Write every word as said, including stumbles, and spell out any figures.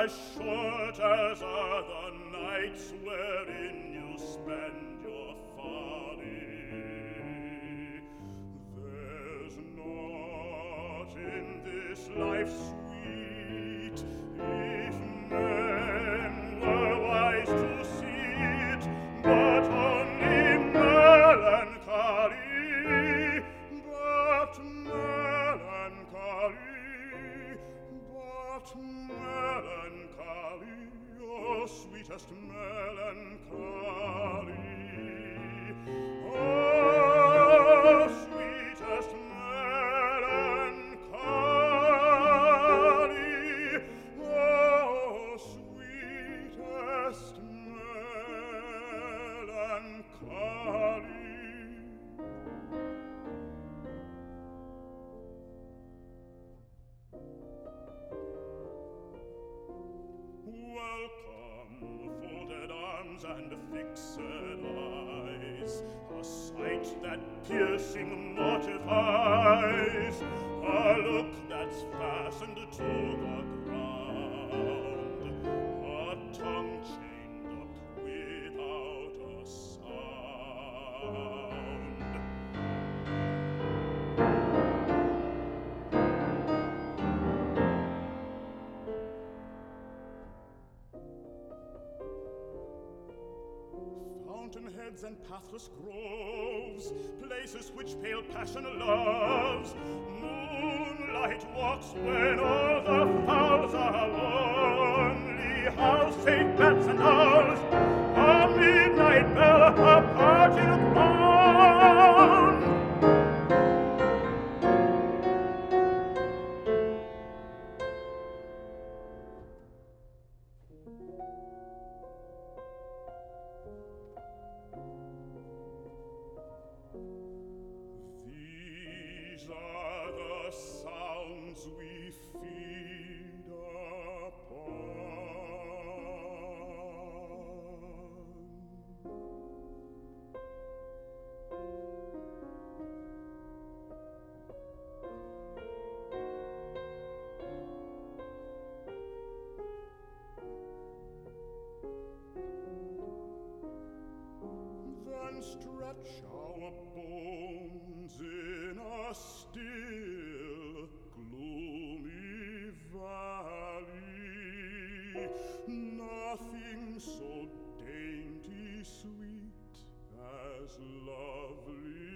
as short as are the nights wherein you spend your folly. There's naught in this life sweet, if men were wise to see it, but only melancholy, but melancholy, but melancholy, oh sweetest melancholy, oh sweetest melancholy, oh sweetest melancholy. Welcome, folded arms and fixed eyes, a sight that piercing mortifies, a look that's fastened to the ground, a tongue chained up without a sound. Fountainheads and pathless groves, places which pale passion loves, moonlight walks when all the fowls are lonely, house, safe bats and owls, a midnight bell, a parting ground. These are the sounds we feed upon. Then stretch our bones in a still, gloomy valley. Nothing so dainty sweet as lovely